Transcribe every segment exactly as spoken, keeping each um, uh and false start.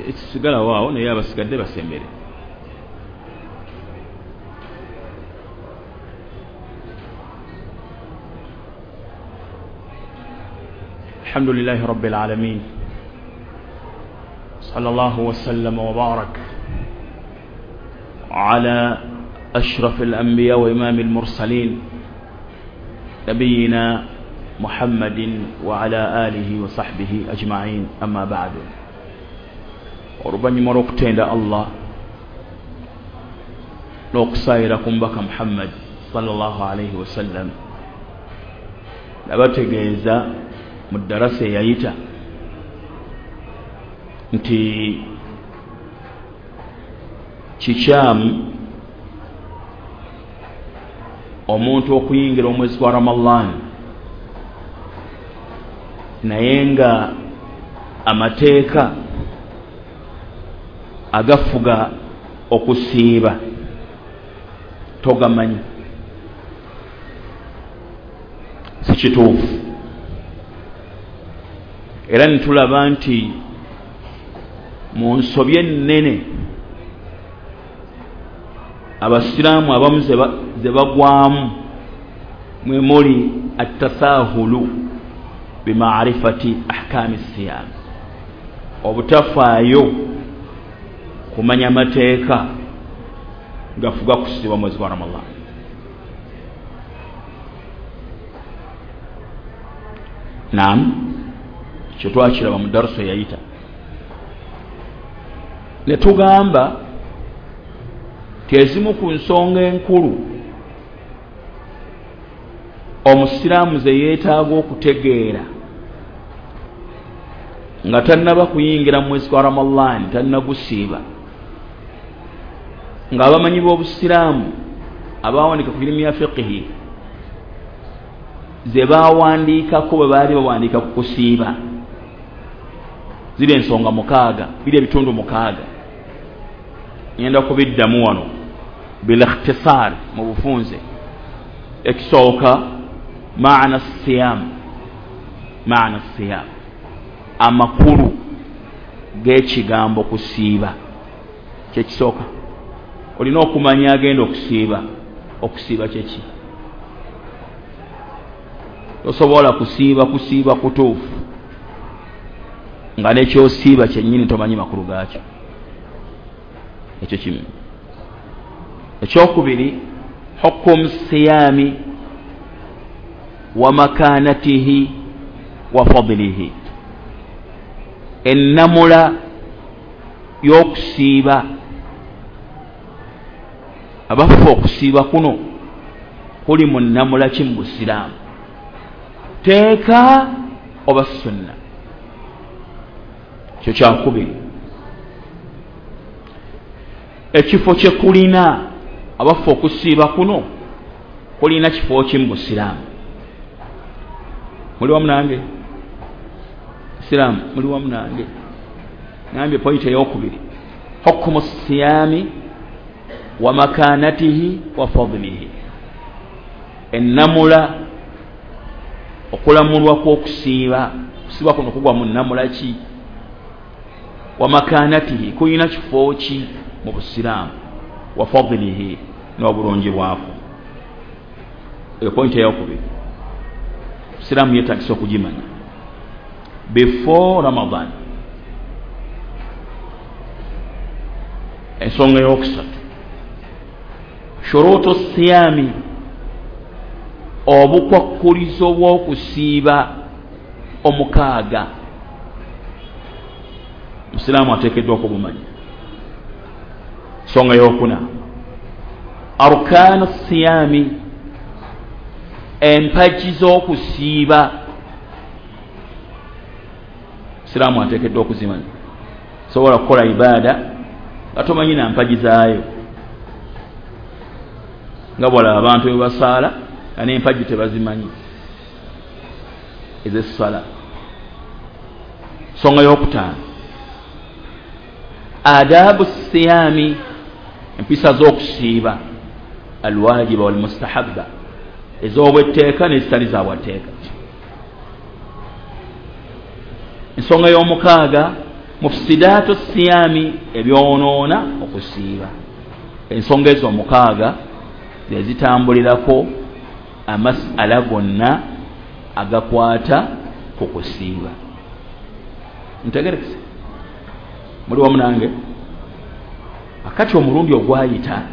ekisigala waawo naye abasigadde basembere. Alhamdulillahi rabbil alamin, sallallahu wa sallam wa barak ala ashrafil anbiya wa imamil mursalin nabiyina Muhammadin wa ala alihi wa sahbihi ajma'in, amma ba'du. Oluvannyuma lw'okutenda Allah n'okusaayira ku mubaka Muhammad sallallahu alayhi wa sallam, nabategeeza mu ddarasa eyayita nti kikyamu omuntu okuyingira omwezi gwa Ramadan naye nga amateeka agafuga okusiiba togamanyi. Si kituufu. Era nitulaba nti mu nsobi ennene abasiraamu abamu ze bagwamu mwe muli attasahulu bimaarifati ahkaami siyam, obutafaayo kumanya amateeka gafuga kusiiba mwezi gwa Ramadan. Naam, kyo twakiraba mu daruso yayita ne tugamba ti ezimu ku nsonga enkulu omusiraamu ze yeetaaga okutegeera nga tannaba kuyingira mu mwezi gwa Ramadan, tannagusiiba, nga abamanyi b'obusiraamu abawandiika ku firimu ya fiqhi ze baawandiikako bwe baali bawandiika ku kusiiba ziri ensonga mukaaga, biri ebitundu mukaaga. Ngenda kubiddamu wano bil ikhtisaar mu bufunze. Ekisooka maana siyam, maana siyam, amakulu g'ekigambo kusiiba. Kyekisooka olina okumanya agenda okusiiba, okusiiba kyeki. Tosobola kusiiba kusiiba kutuufu nga nekyosiiba kyennyini tomanyi makulu gaakyo. Ekyo kimu. Ekyokubiri, hukumu siyami wa makanatihi wa fadlihi, ennamula y'okusiiba. Abaffe okusiiba kuno kuli mu nnamula ki mu busiraamu, teeka oba sunna? Kyo kyakubiri. Ekifo kye kulina abaffe okusiiba kuno kulina kifo ki mu busiraamu? Muli wamu nange? Siraamu muli wamu nange? Nambye poyinti ey'okubiri, hukumu siyami wa makanatihi wa fadlihi, ennamula, okulamulwa kw'okusiiba. Kusiiba kuno kugwa mu nnamula ki? Wa makanatihi, kuyina kifo ki mu busiraamu? Wa fadlihi, n'obulungi bwako. Eyo pointi eyokubiri busiraamu yeetagisa okugimanya before Ramadan. Ensonga eyokusatu, shuruutu siyami, obukwakkulizo bw'okusiiba omukaaga. Musiraamu ateekeddwa okubumanya. Nsonga y'okuna, arkaanu siyami, empagi z'okusiiba. Musiraamu ateekeddwa okuzimanya. Sobola kukola ibaada nga tomanyi na mpagi zaayo, nga bw'olaba abantu bwe basaala nga n'empagi tebazimanyi ez'essala. Nsonga y'okutaano, adabu siyami, empisa z'okusiiba, alwajiba wal mustahabba, ez'obwetteeka n'ezitali za bwatteeka. Ensonga y'omukaaga, mufsidaatu siyami ebyonoona okusiiba. Ensonga ezo mukaaga zitambulirako amasala gonna agakwata ku kusiiba. Ntegerekese muli wamu nange? Akati omulundi ogwayita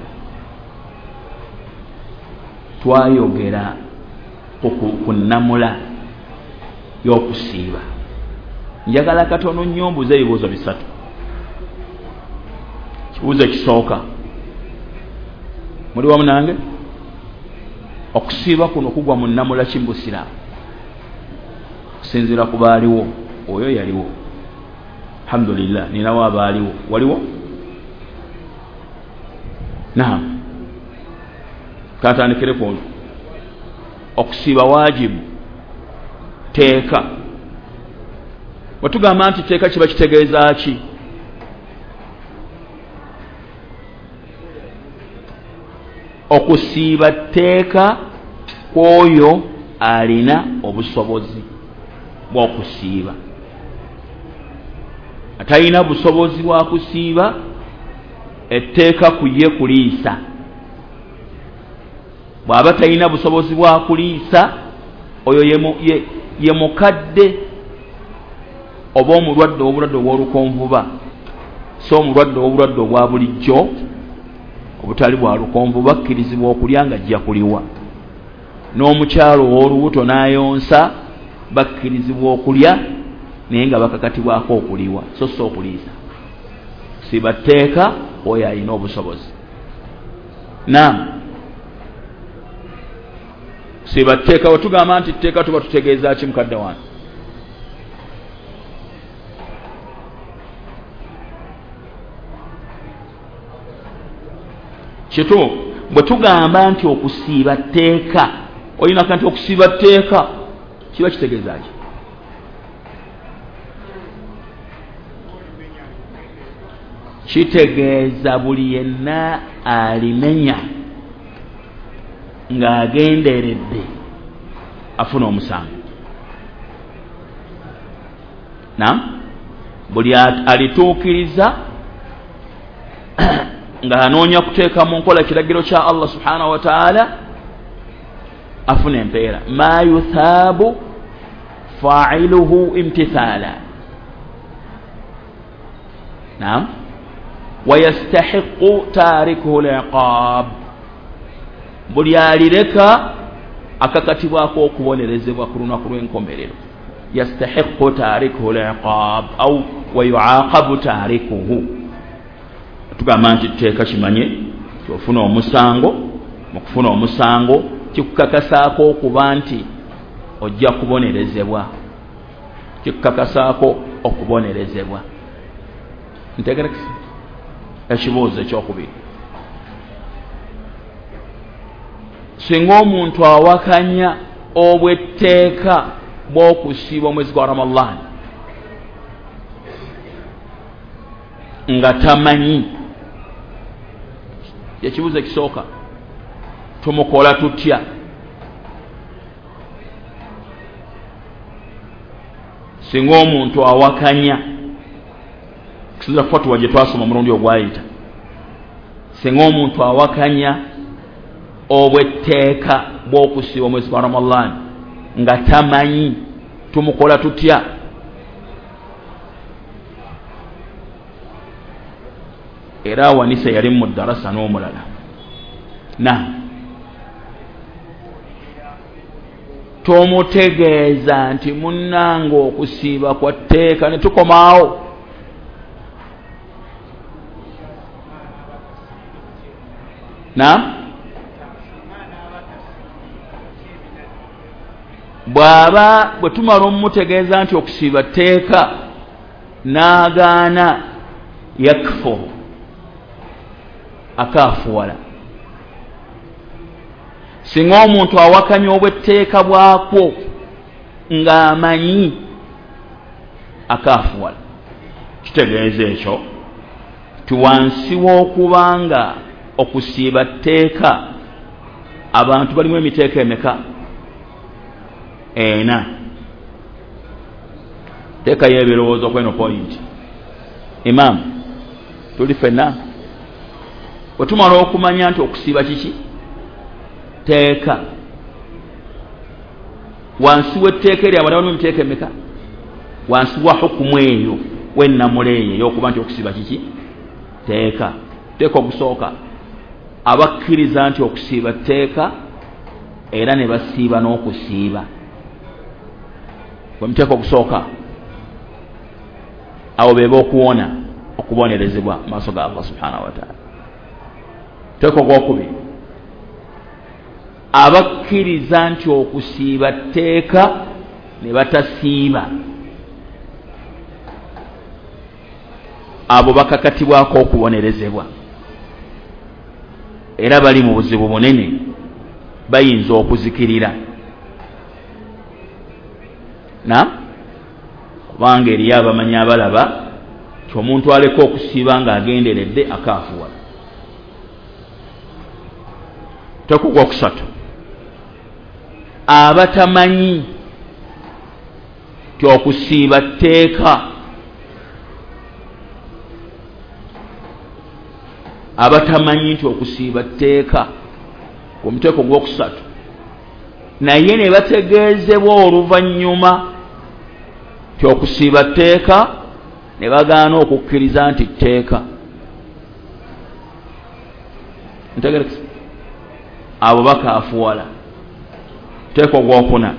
twayogera ku nnamula y'okusiiba. Njagala katono nnyo mbuuze ebibuuzo bisatu. Kibuuzo ekisooka, muli wamu nange? Okusiiba kuno kugwa mu nnamula ki mu Busiraamu? Kusinziira ku baaliwo, oyo yaliwo. Alhamdulillah, ninawo abaaliwo. Waliwo? Naam. Katandikire ku okusiiba waajibu, teeka. Bwe tugamba nti teeka kiba kitegeeza ki? Okusiiba teeka kwoyo alina obusobozi bw'okusiiba. Atalina busobozi bwa kusiiba, etteeka kuye kuliisa. Bw'aba talina busobozi bwa kuliisa, oyo ye, ye mukadde oba omulwadde obulwadde obw'olukonvuba, so omulwadde obulwadde obwa bulijjo obutali bwa lukonvuba akkirizibwa okulya nga ajja kuliwa. N'omukyalo ow'olubuto n'ayonsa bakkirizibwa okulya naye nga bakakatibwako okuliwa, so so okuliisa. Kusiiba tteeka oyo alina obusobozi. Naam. Kusiiba tteeka, wetugamba nti tteeka tuba tutegeeza ki mukadde wange? Kitu bwe tugamba nti okusiiba tteeka, olina kanti okusiiba tteeka kiba kitegeeza ki? Kitegeeza buli yenna alimenya ng'agenderedde afuna omusango. Naam, buli alituukiriza ng'anoonya kuteeka mu nkola kiragiro kya Allah subhanahu wa ta'ala afuna empeera. Ma yuthaabu fa'iluhu imtithala. Naam. Wa yastahiqqu tarikuhu al-iqab. Buli alireka akakatibwako okubonerezebwa ku lunaku lw'enkomerero. Yastahiqqu tarikuhu al-iqab au wa yu'aqabu tarikuhu. Tugamba nti tteeka kimanye kyofuna omusango, mu kufuna omusango kikukakasaako okuba nti ojja kubonerezebwa. Kikukakasaako okubonerezebwa. Ntegerekese? Ekibuuzo ekyokubiri, singa omuntu awakanya obw'etteeka bw'okusiiba omwezi gwa Ramadan nga tamanyi, ekibuuzo ekisooka, tumukola tutya? Singa omuntu awakanya, kusinza fatuwa gye twasoma omulundi ogwayita, singa omuntu awakanya obw'etteeka bw'okusiiba omwezi gwa Ramadan nga tamanyi, tumukola tutya? Era awanise yali mu ddarasa n'omulala. Na tomutegeeza nti munnange okusiiba kwa tteeka, ne tukomaawo. Na bw'aba bwe tumala omumutegeeza nti okusiiba tteeka n'agaana, yakfo, akaafuwala. Singa omuntu awakanya obw'etteeka bwakwo ng'amanyi, akaafuwala. Kitegeeza ekyo ti wansi w'okubanga okusiiba tteeka abantu balimu emiteeka emeka? Ena. Teeka y'ebirowoozo kweno point. imam tuli fenna otumala okumanya nti okusiiba kiki teeka wansi w'etteeka eryo abadawo n'emiteeka emeka wansi wa hukumu eyo w'ennamula eyo ey'okuba nti okusiiba kiki teeka teeka ogusooka abakkiriza nti okusiiba tteeka era ne basiiba n'okusiiba bwemuteeka ogusooka awo beeba okuwona okubonerezebwa mu maaso ga Allah subhanahu wa ta'ala. Teeka ogwokubiri abakkiriza nti okusiiba tteeka ne batasiiba abo bakakatibwako okubonerezebwa era bali mu buzibu bunene bayinza okuzikirira na kubanga eriyo abamanyi abalaba ti omuntu aleka okusiiba ng'agenderedde akaafuwala. Teeka ogwokusatu abatamanyi ti okusiiba tteeka abatamanyi nti okusiiba tteeka omuteeko ogwokusatu naye ne bategeezebwa oluvannyuma ti okusiiba tteeka ne bagaana okukkiriza nti tteeka ntegerekese abo bakaafuwala. Teeka ogwokuna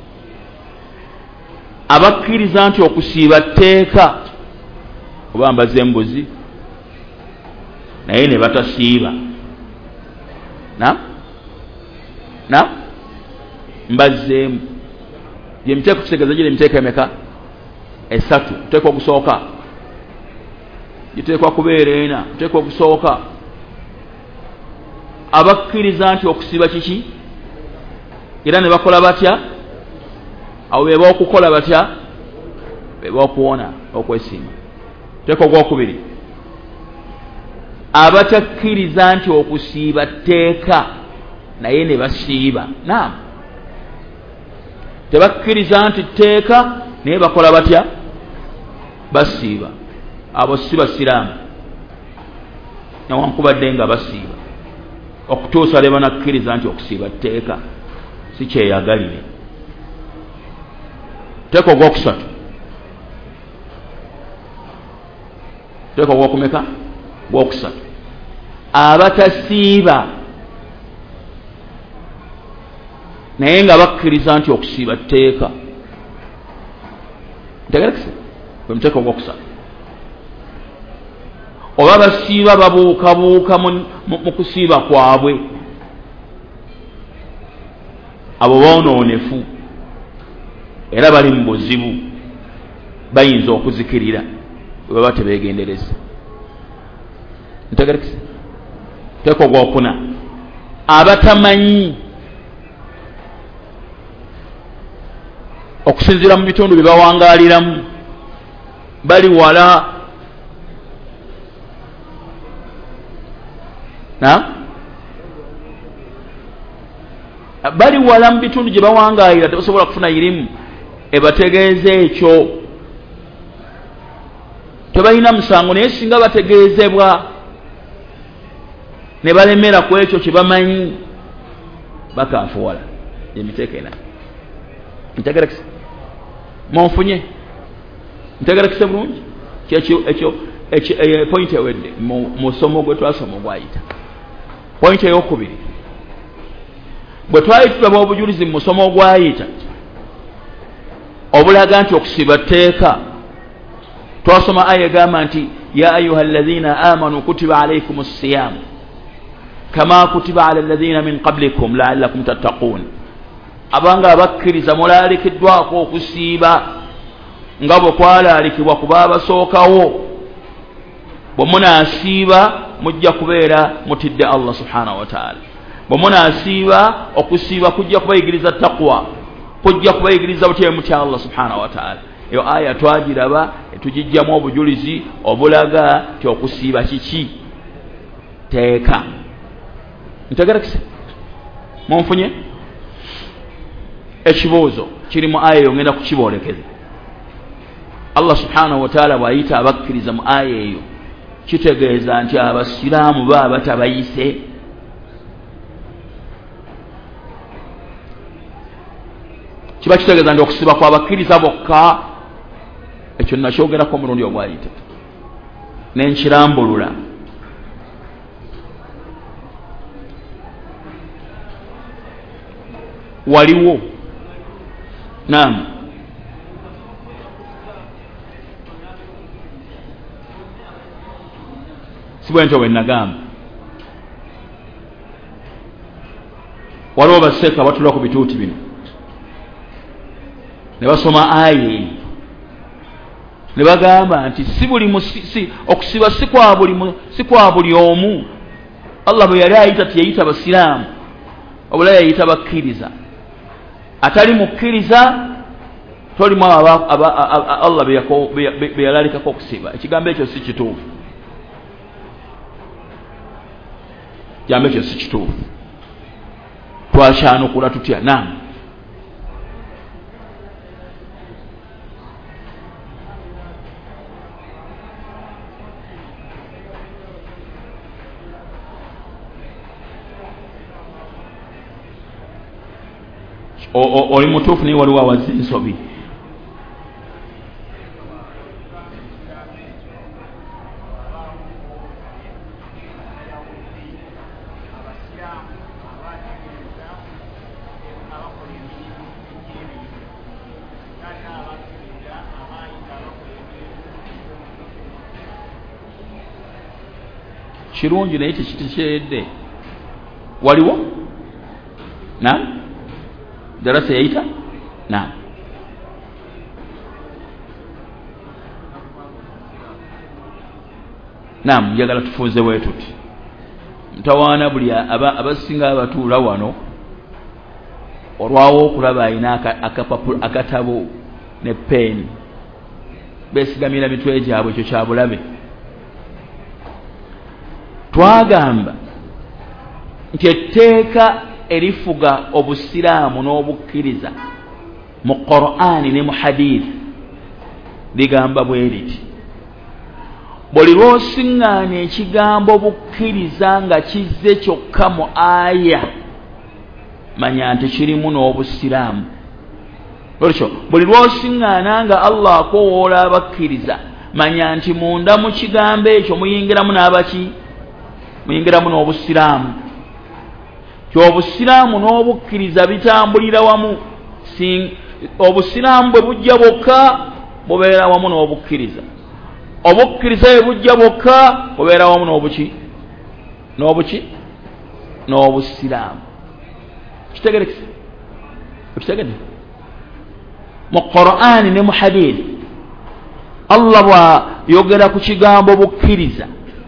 abakkiriza nti okusiiba tteeka oba mbaze embuzi naye ne batasiiba na na mbazzeemu gyemiteeka okutegeeza giri emiteeka emeka esatu. Teeka ogusooka giteekwa kubeera ena. Teeka ogusooka abakkiriza nti okusiiba kiki era ne bakola batya awo beeba okukola batya beeba okuwona okwesiima. Teeka ogwokubiri abatakkiriza nti okusiiba tteeka naye ne basiiba. Naam tebakkiriza nti tteeka naye bakola batya basiiba. Abo si basiraamu newankubadde nga basiiba okutuusa le banakkiriza nti okusiiba tteeka si kyeyagalire. Teeka ogwokusatu teeka ogwokumeka gwokusatu abatasiiba naye nga bakkiriza nti okusiiba tteeka. ntegerekese bwe muteeka ogwokusatu oba basiiba babuukabuuka mu kusiiba kwabwe abo boonoonefu era bali mu buzibu bayinza okuzikirira bwe baba tebeegendereza. ntegerekese teeka ogwokuna abatamanyi okusinziira mu bitundu bye bawangaaliramu bali wala na bali wala mu bitundu gye bawangaalira tebasobola kufuna irimu ebategeeza ekyo tebalina musango naye singa bategeezebwa ne balemera ku ekyo kye bamanyi bakaafuwala. Emiteeka ena ntegerekese monfunye ntegerekese bulungi ekyo ekyo point ewedde mu musomo gwe twasoma ogwayita. Point eyokubiri bwe twali tulaba obujulizi mu musomo ogwayita obulaga nti okusiiba tteeka twasoma aya egamba nti ya ayuha alladhina amanu kutiba alaykum siyam kama kutiba ala alladhina min qablikum la'allakum tattaqun. Abanga abakkiriza mulalikiddwako okusiiba nga bwe kwalaalikibwa ku baabasookawo. Bwe munaasiiba mujja kubeera mutidde Allah subhanahu wa ta'ala. Bwe munaasiiba okusiiba kujja kubayigiriza taqwa, kujja kubayigiriza butyemu mutya Allah subhanahu wa ta'ala. Eyo aya twagiraba etugijjamu obujulizi obulaga ti okusiiba kiki teeka. Ntegerekese munfunye ekibuuzo kiri mu aya eyo ngenda kukiboolekeza. Allah subhanahu wa ta'ala bw'ayita abakkiriza mu aya eyo kitegeeza nti abasiraamu baba tabayise kiba kitegeeza nti okusiba kw'abakkiriza bokka. Ekyo nakyogerako omulundi ogwayita nenkirambulula. Waliwo naam sibwento bwenagamba waliwo baseeka batula ku bituuti bino ne basoma aya ne bagamba nti si buli si, okusiba si kwa buli si kwa buli omu. Allah bwe yali ayita tiyayita basiraamu obula yayita bakkiriza. Atali mukkiriza tolimu Allah be yalalikako okusiba. Ekigambo ekyo si kituufu. Ekigambo ekyo si kituufu. Twakyanukula tutya? Naam. Oli mutuufu naye waliwo awazza ensobi. Kirungi naye tekitekeredde. Waliwo? Naam. Darasa yaita? Naam. Naam, njagala tufuuze wetuti. Mtawaana buli abasinga abatuula wano olwawo okulaba ayina akapapula akatabo ne peeni beesigamira mitwe gyabwe, ekyo kyabulabe. Twagamba nti etteeka erifuga obusiraamu n'obukkiriza mu Qur'ani ne mu hadith ligamba bwe liti: buli lw'osiŋŋaana ekigambo bukkiriza nga kizze kyokka mu aya, manya nti kirimu n'obusiraamu. Olwekyo buli lw'osiŋŋaana nga Allah akoowoola abakkiriza, manya nti munda mu kigambo ekyo muyingiramu n'abaki? Muyingiramu n'obusiraamu. Ky'obusiraamu n'obukkiriza bitambulira wamu. Obusiraamu bwe bujja bwokka bubeera wamu n'obukkiriza. Obukkiriza bwe bujja bwokka bubeera wamu n'obuki? N'obuki? N'obusiraamu. Kitegerekese? Okitegedde? Mu Qur'ani ne mu hadith Allah bw'ayogera ku kigambo bukkiriza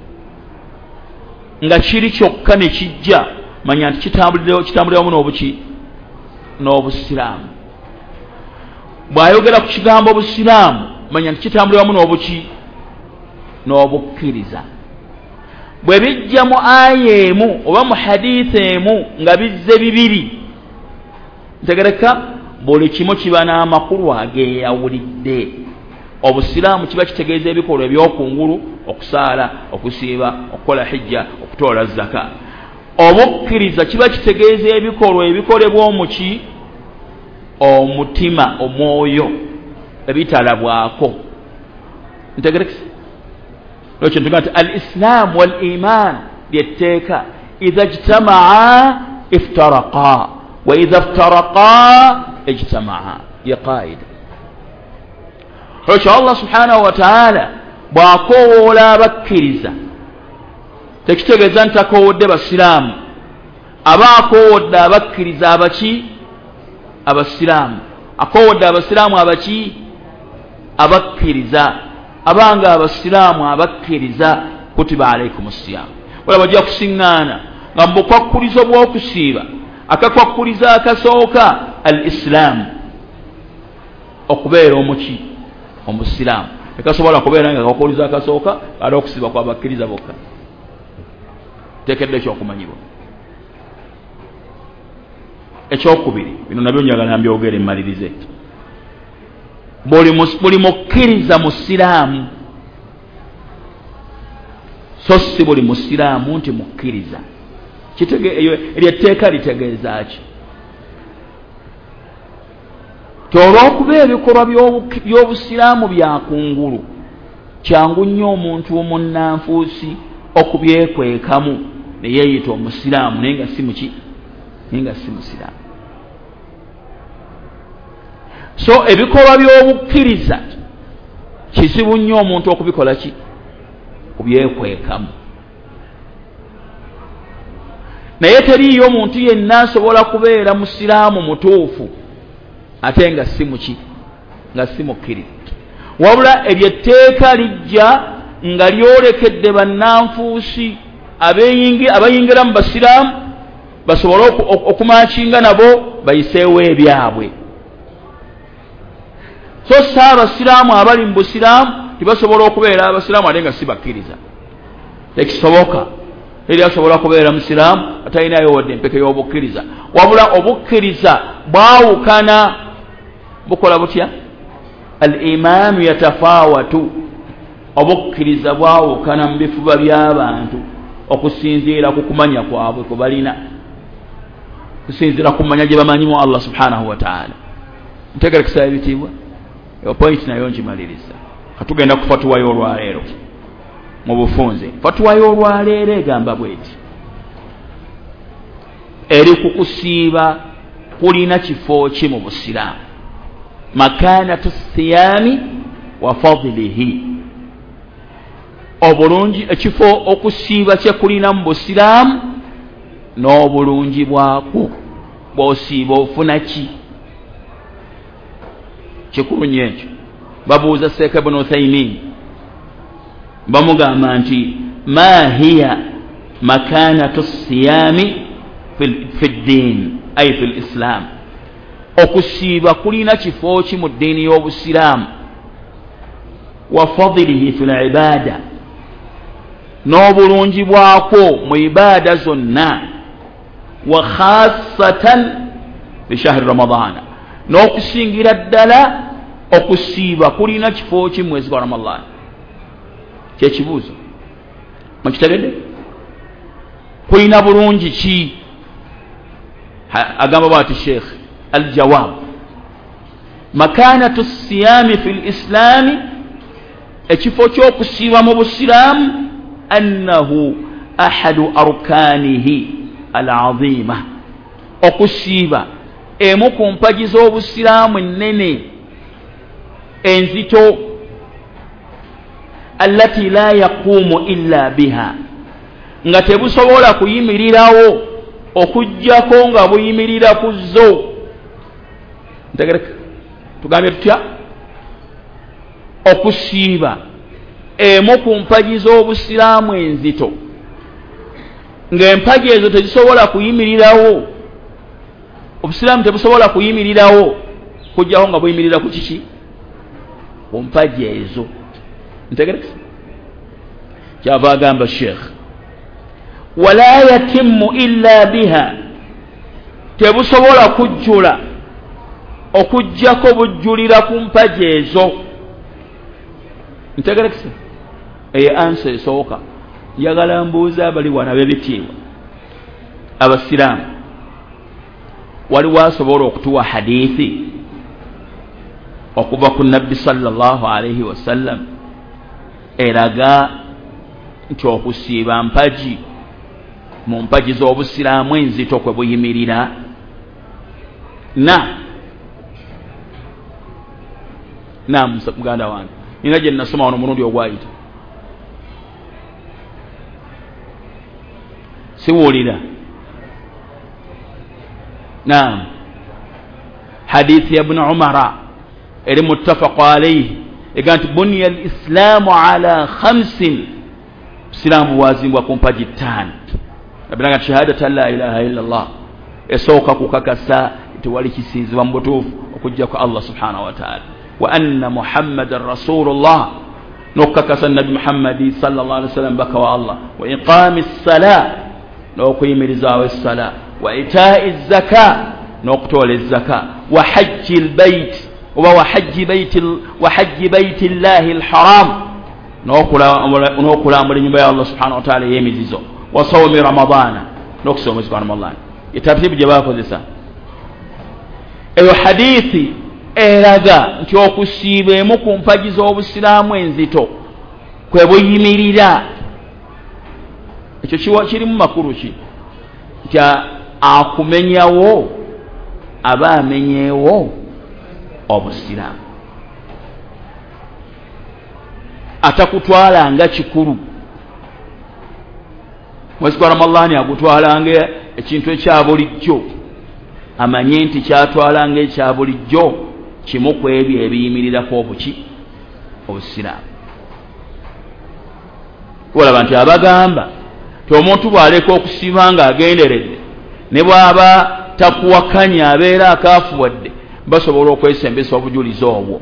nga kiri kyokka ne kijja, manya nti kitambulira wamu n'obuki? N'obusiraamu. Bw'ayogera ku kigambo busiraamu, manya nti kitambulira wamu n'obuki? N'obukkiriza. Bwe bijja mu aya emu oba mu hadith emu nga bizze bibiri, ntegereka buli kimu kiba n'amakulu ageeyawulidde. Obusiraamu kiba kitegeeza ebikolwa ebyokungulu: okusaala, okusiiba, okukola hijja, okutoola zaka. Obukkiriza kiba kitegeeza ebikolwa ebikolebwa omuki? Omutima, omwoyo, ebitalabwako. Ntegerekese? Lwekyo ntuga nti al-Islam wal-Iman lyetteeka idha ijtama'a iftaraqa wa idha iftaraqa ijtama'a. Ye qaida. Lwekyo Allah subhanahu wa ta'ala bw'akoowoola abakkiriza tekitegeeza nti akoowodde basiraamu. Aba akoowodde abakkiriza abaki? Abasiraamu. Akoowodde abasiraamu abaki? Abakkiriza. Abanga abasiraamu abakkiriza kutiba alaykum as-siyam. Wala bajja kusiŋŋaana nga mbukwakkulizo bw'okusiiba, akakwakkuliza akasooka al-Islam, okubeera omuki? Omusiraamu. Tekasobola kubeera nga akakwakuliza akasooka ala okusiiba kw'abakkiriza bokka. Tekedde ekyokumanyibwa. Ekyokubiri, bino nabyo njagala mbyogere mmalirize. buli mukkiriza musiraamu so si buli musiraamu nti mukkiriza. Eryetteeka litegeeza ki? Olw'okuba ebikolwa by'obusiraamu byakungulu, kyangu nnyo omuntu omunnanfuusi okubyekwekamu ne yeeyita omusiraamu naye nga si muki, naye nga si musiraamu. So ebikolwa by'obukkiriza kizibu nnyo omuntu okubikola ki, kubyekwekamu. Naye teriiyo omuntu yenna asobola kubeera musiraamu mutuufu ate nga si muki, nga si mukkiriza. Wabula ebyetteeka lijja nga lyolekedde bannanfuusi abayingira mu basiraamu basobole okumakinga nabo bayiseewo ebyabwe. So si abasiraamu abali mu busiraamu tibasobola okubeera abasiraamu ate nga si bakkiriza. Tekisoboka. Eri asobola kubeera musiraamu atalinayo wadde empeke y'obukkiriza. Wabula obukkiriza bwawukana, bukola butya? Al-imaanu yatafaawatu. Obukkiriza bwawukana mu bifuba by'abantu okusinziira ku kumanya kwabwe kwe balina, kusinziira ku kumanya gye bamanyimu Allah subhanahu wa ta'ala. Ntegerekesa ebitiibwa eyo point nayo ngimaliriza. Katugenda ku fatuwa y'olwaleero mu bufunze. Fatuwa y'olwaleero egamba bweti, eri ku kusiiba kulina kifo ki mu busiraamu? Makanatu siyami wa fadlihi. Obulungi ekifo okusiiba kye kulina mu busiraamu n'obulungi bwakwo. Bw'osiiba ofuna ki? Kikulu nnyo ekyo. Babuuza Sheikh Ibn Uthaymin bamugamba nti ma hiya makanatu siyami fi ddin ay fi lislam, okusiiba kulina kifo ki mu ddiini y'obusiraamu? Wa fadlihi fi libada, n'obulungi bwakwo mu ibaada zonna. Wa khassatan fi shahri ramadana, n'okusingira ddala okusiiba kulina kifo ki mu mwezi gwa Ramadana? Kyekibuuzo mukitegedde? Kulina bulungi ki? Agamba bwati Sheikh, aljawab makanatu siyami fi lislami, ekifo ky'okusiiba mu busiraamu, annahu ahadu arkanihi alazima, okusiiba emu ku mpagi z'obusiraamu ennene enzito, allati la yaqumu illa biha, nga tebusobola kuyimirirawo okujjako nga buyimirira ku zo. Ntegereka tugambye tutya? Okusiiba emu ku mpagi z'obusiraamu enzito, ng'empagi ezo tezisobola kuyimirirawo, obusiraamu tebusobola kuyimirirawo kujjako nga buyimirira ku kiki? Ku mpagi ezo. Ntegereka? Kyava agamba Sheikh, wala yatimmu illa biha, tebusobola kujjula okujjako bujjulira ku mpagi ezo. Ntegereka? Eyo ansa esooka. Njagala mbuuza abali wano b'ebitiibwa abasiraamu, waliwo asobola okutuwa hadithi okuva ku nabbi sallallahu alayhi wasallam eraga nti okusiiba mpagi mu mpagi z'obusiraamu enzito kwe buyimirira? Na na muganda wange nina gye nasoma wano mulundi ogwayita, siwulira. Naam, hadithi ya Ibn Umara eri muttafaq alayhi ega nti buniya al-islaamu ala khamsin, busiraamu bwazimbwa ku mpagi ttaano. Nabiraga nti shahadatu la ilaha illa Allah, esooka kukakasa nti wali kisinzibwa mu butuufu okujja ku Allah subhanahu wa ta'ala, wa anna muhammadan rasulullah, n'okukakasa nabi Muhammadi sallallahu alaihi wasallam baka wa Allah, wa iqami ssala, n'okuyimirizaawo essala, wa itaa'i zaka, n'okutoola ezzaka, wa hajji albayt, oba wa hajji baiti wa hajji baiti llahi alharam n'okulambula ennyumba ya Allah subhanahu wa ta'ala ey'emizizo wa sawmi ramadana n'okusoma omwezi gwa ramadana etartibu gye baakozesa eyo hadithi eraga nti okusiiba emu ku mpagi z'obusiraamu enzito kwe buyimirira ekyo kirimu makulu ki nti akumenyawo aba amenyeewo obusiraamu atakutwala nga kikulu mwezi gwa ramadani agutwala nga ekintu ekya bulijjo amanye nti kyatwala nga ekya bulijjo kimu ku ebyo ebiyimirirako obuki obusiraamu olaba nti abagamba ti omuntu bw'aleka okusiiba nga agenderedde ne bw'aba takuwakanya abeera akaafuwadde basobola okwesembesa obujulizi obwo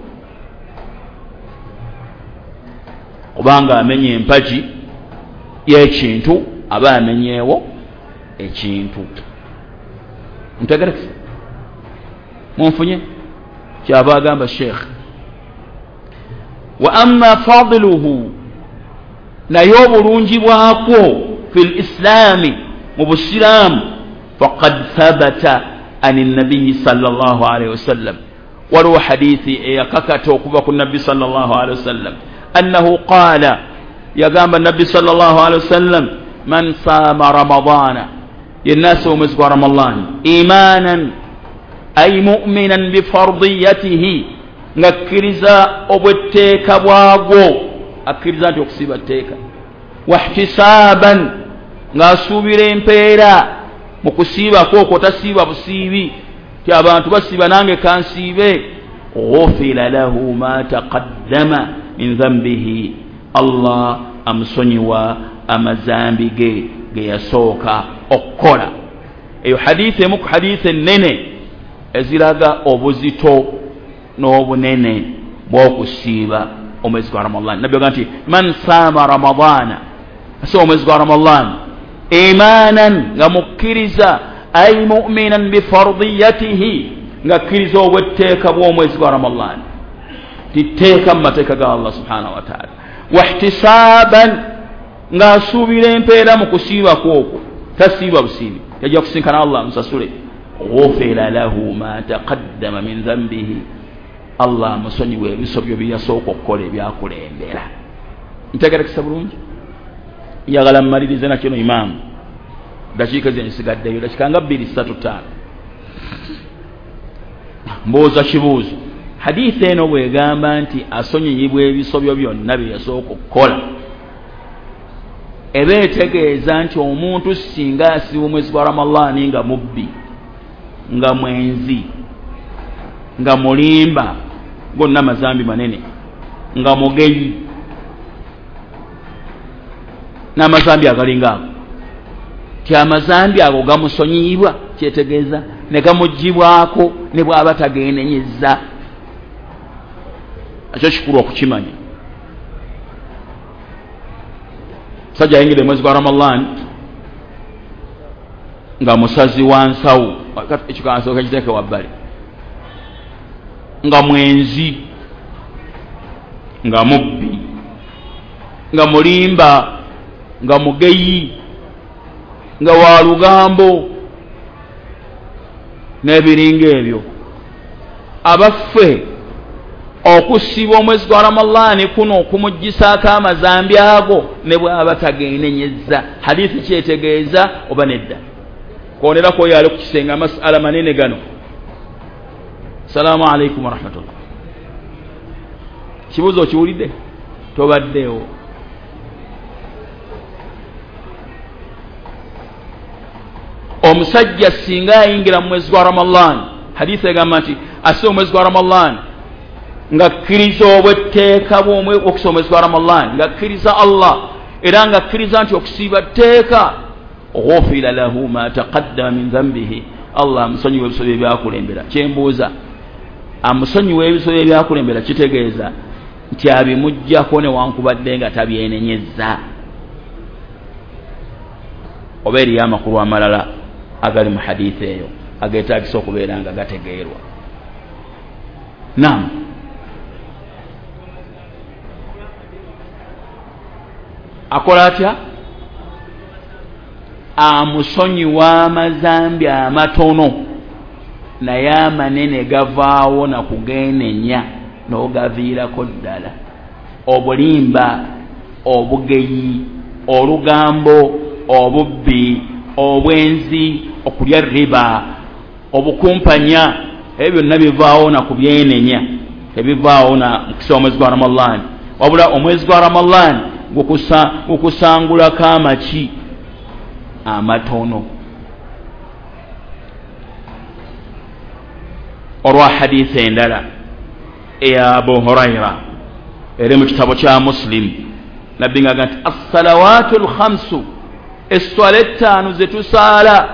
kubanga amenye empagi y'ekintu aba amenyeewo ekintu ntegerekese munfunye kyaba agamba sheekh wa amma fadluhu naye obulungi bwakwo fi lislaami mu busiraamu faqad thabata ani nabiyi sallallahu alaihi wasallam waliwo hadithi eyakakata okuva ku nabbi sallallahu alaihi wasallam annahu qaala yagamba nabbi sallallahu alaihi wasallam man saama ramadana yennaasa omwezi gwa ramadani imanan ay mu'minan bifardiyatihi ngakkiriza obwetteeka bwagwo akkiriza nti okusiiba tteeka wahtisaban ng'asuubira empeera mu kusiibako okwo tasiiba busiibi ti abantu basiiba nange kansiibe ghufira lahu ma taqaddama min dhanbihi Allah amusonyiwa amazambi ge ge yasooka okukola eyo hadithi emu ku hadithi ennene eziraga obuzito n'obunene bw'okusiiba omwezi gwa ramadhan nabbi agamba nti man saama ramadana asiba omwezi gwa ramadhan imanan nga mukkiriza ay mu'minan bifardiyatihi nga kkiriza obwetteeka bw'omwezi gwa ramadhan titteeka mu mateeka ga Allah subhanahu wa ta'ala wahtisaban ng'asuubira empeera mu kusiiba kwokwo tasiiba busiibi yajja kusinkana Allah musasule ghufira lahu ma taqaddama min dhanbihi Allah musonyiwa ebisobyo bye yasooka okukola ebyakulembera ntegerekesa bulungi njagala mmalirize na kino imaamu dakiika zensigaddeyo dakiika nga bbiri ssatu ttaano mbooza kibuuzo hadithi eno bwegamba nti asonyiyibwa ebisobyo byonna bye yasooka okukola eba etegeeza nti omuntu singa asiba omwezi gwa ramadani nga mubbi nga mwenzi nga mulimba gonna mazambi manene nga mugeyi n'amazambi agalinga ago ti amazambi ago gamusonyiyibwa kyetegeeza ne gamugibwako ne bw'aba tagenenyezza ekyo kikulu okukimanya sajja ayingire mwezi gwa ramadhan nga musazi wa nsawo ekikansoka kiteeke wabbali nga mwenzi nga mubbi nga mulimba nga mugeyi nga wa lugambo n'ebiringa ebyo abaffe okusiba omwezi gwa ramadhani kuno okumugisaako amazambi ago ne bw'aba tagenenyezza hadithi kyetegeeza oba nedda kwonerako oyo ali ku kisenge amasala manene gano salaamu alaikum warahmatullah kibuuzo okiwulidde tobaddewo omusajja singa ayingira mu mwezi gwa ramadhan hadithi egamba nti asiba omwezi gwa ramadhan nga kkiriza obwetteeka bw'omwe okusoma omwezi gwa ramadhan nga kkiriza Allah era nga kkiriza nti okusiiba tteeka ghufira lahu ma taqaddama min dhanbihi Allah amusonyiwa ebisobyo ebyakulembera kyembuuza amusonyiwa ebisobyo ebyakulembera kitegeeza nti abimuggyako newankubadde nga tabyenenyezza oba eriyo amakulu amalala agali mu hadithi eyo ageetaagisa okubeera nga gategeerwa Naam. Akola atya? Amusonyiwa amazambi amatono naye amanene gavaawo na kugenenya n'ogaviirako ddala. Obulimba, obugeyi, olugambo, obubbi, obwenzi, okulya riba, obukumpanya, ebyo byonna bivaawo na kubyenenya, tebivaawo na mukisa omwezi gwa Ramadhan. Wabula omwezi gwa Ramadhan gukusangulako amaki amatono. Olwa hadithi endala eya Abu Huraira eri mu kitabo kya Muslim, nabbi ng'agamba nti as-salawatu al-khamsu, esswala ettaano ze tusaala,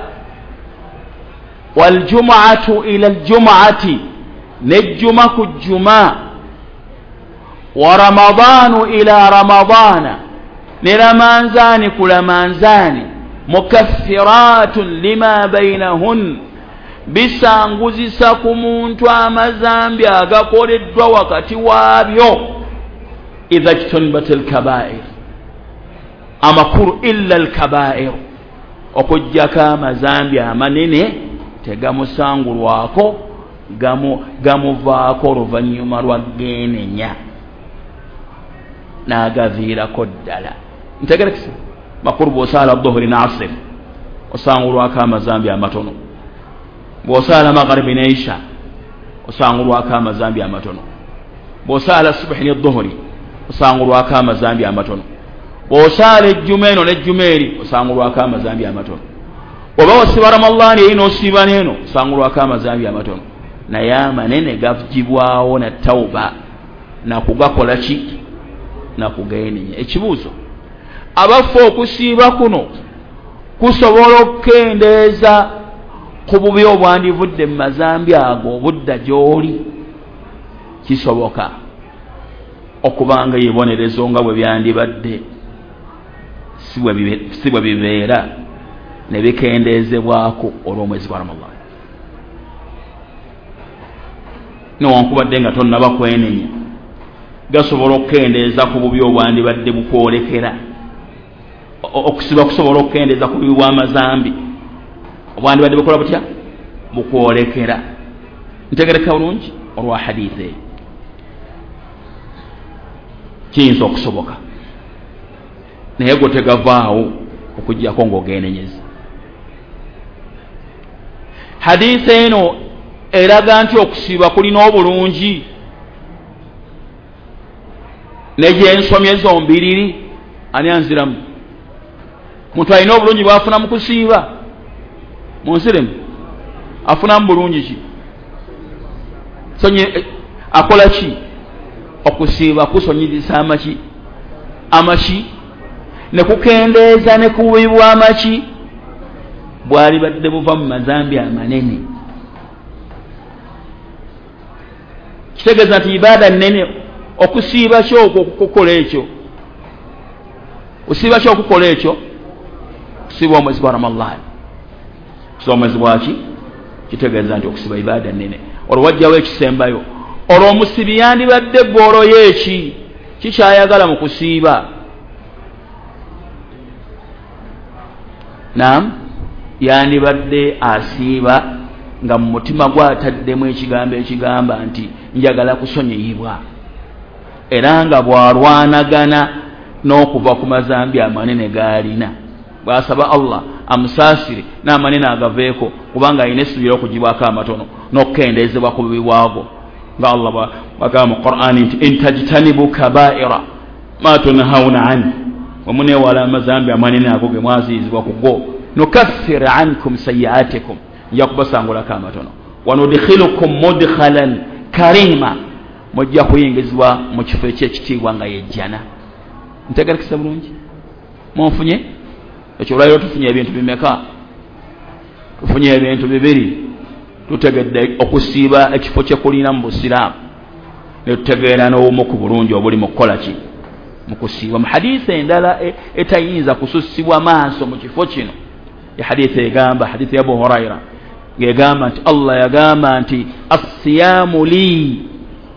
wal jumu'atu ila al-jumu'ati, nejjuma ku juma, wa ramadanu ila ramadana, ne ramanzani ku ramanzani, mukaffiratun lima bainahun, bisanguzisa ku muntu amazambi agakoleddwa wakati waabyo. Idha jtunibat al-kaba'ir, amakuru illa al-kaba'ir, okujjako amazambi amanene tegamusangulwako, gamu gamuvaako oluvannyuma lwa genenya n'agaviirako ddala. Ntegerekese makuru bw'osaala dhuhuri n'asr osangulwako amazambi amatono, bw'osaala magharibi n'isha osangulwako amazambi amatono, bw'osaala subhi n'edhuhuri osangulwako amazambi amatono, bw'osaala ejjuma eno n'ejjuma eri osangulwako amazambi amatono, oba osiba Ramadhan eri n'osiba n'eno osangulwako amazambi amatono. Naye amanene gavugibwawo na tawuba na kugakola ki na kugenenya. Ekibuuzo, abafu okusiiba kuno kusobola okukendeeza ku bubi obwandivudde mu mazambi ago obudda gy'oli? Kisoboka okubanga yebonerezo nga bwe byandibadde si bwe bibeera ne bikendeezebwako olw'omwezi gwa Ramadhan. Newankubadde nga tonnaba kwenenya, gasobola okukendeeza ku bubi obwandibadde bukwolekera. Okusiba kusobola okukendeeza ku bubi bw'amazambi obwandibadde bukola butya? Bukwolekera. Ntegereka bulungi olwa hadithi eyo. Kiyinza okusoboka naye go tegavaawo okujjako ng'ogenenyeza. Hadithi eno eraga nti okusiiba kulina obulungi, ne gyensomye zombiriri ani anziramu? Muntu alina obulungi bw'afuna mu kusiiba munsiremu? Afunamu bulungi ki? Sonye akola ki? Okusiiba kusonyizisa amaki amaki ne kukendeeza ne kuwibwa amaki bwali badde buva mu mazambi amanene. Kitegeeza nti ibada nnene. Okusiiba kyo okukola ekyo, okusiiba kyo okukola ekyo, kusiiba omwezi gwa Ramadhan, kusiiba omwezi gwaki? Kitegeeza nti okusiiba ibada nnene. Olwo wajjawo ekisembayo, olwo omusibi yandibadde ggoolo y'eki kikyayagala mu kusiiba? Naam, yandibadde asiiba nga mu mutima gwataddemu ekigambo ekigamba nti njagala kusonyiyibwa, era nga bw'alwanagana n'okuva ku mazambi amanene g'alina, bw'asaba Allah amusaasire n'amanene agaveeko, kubanga alina essuubi okugibwako amatono n'okukendeezebwa ku bubi bwago. Nga Allah bw'agamba mu Qur'ani nti intajtanibu kabaa'ira ma tunhawna anhu, bwe muneewala amazambi amanene ago ge mwaziizibwa ku go, nukaffir ankum sayyi'atikum, nja kubasangulako amatono, wa nudkhilukum mudkhalan karima, mujja kuyingizibwa mu kifo eky'ekitiibwa nga yejjana. Ntegerekesa bulungi? Munfunye ekyo? Olwaliro tufunye ebintu bimeka? Tufunye ebintu bibiri. Tutegedde okusiiba ekifo kye kulina mu Busiraamu, ne tutegeera n'obumu ku bulungi obuli mu kukola ki? Mu kusiiba. Mu hadithi endala etayinza kususibwa maaso mu kifo kino, hadithi egamba, hadithi ya Abu Huraira ng'egamba nti Allah yagamba nti as-siyaamu li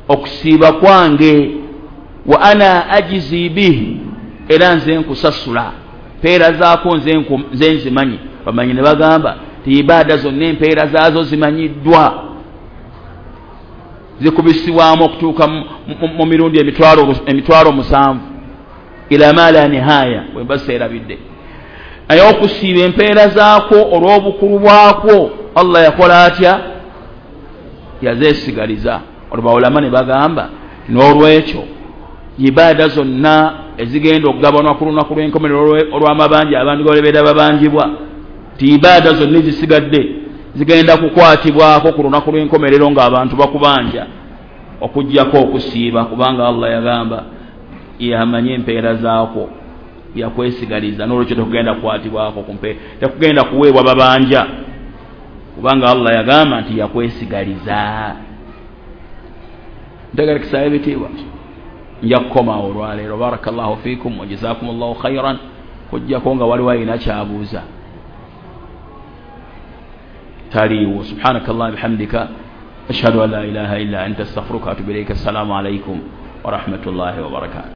okusiiba kwange wa ana ajizi bihi era nze nkusasula mpeera zaako nze nzimanyi bamanyi ne bagamba ti ibaada zonna empeera zaazo zimanyiddwa zikubisibwamu okutuuka mu mirundi emitwalo musanvu ila ma la nihaya bwemba seerabidde naye okusiiba empeera zaako olw'obukulu bwakwo Allah yakola atya yazeesigaliza olwo bawulama ne bagamba n'olwekyo ibaada zonna ezigenda okugabanwa ku lunaku lw'enkomerero olw'amabanja abantu golebeera babanjibwa ti ibaada zonna ezisigadde zigenda kukwatibwako ku lunaku lw'enkomerero ng'abantu bakubanja okuggyako okusiiba kubanga Allah yagamba yamanye empeera zaako yakwesigaliza n'olwekyo tekugenda kukwatibwako kumpe tekugenda kuweebwa babanja kubanga Allah yagamba nti yakwesigaliza ntegerekesa ebitiibwa nja kukoma olwaleero barakallahu fikum wa jazakumullahu khairan kujjako nga waliwo alina kyabuuza taliiwo subhanakallah bihamdika ashhadu an la ilaha illa anta astaghfiruka wa atubu ilayka assalamu alaykum wa rahmatullahi wa barakatuh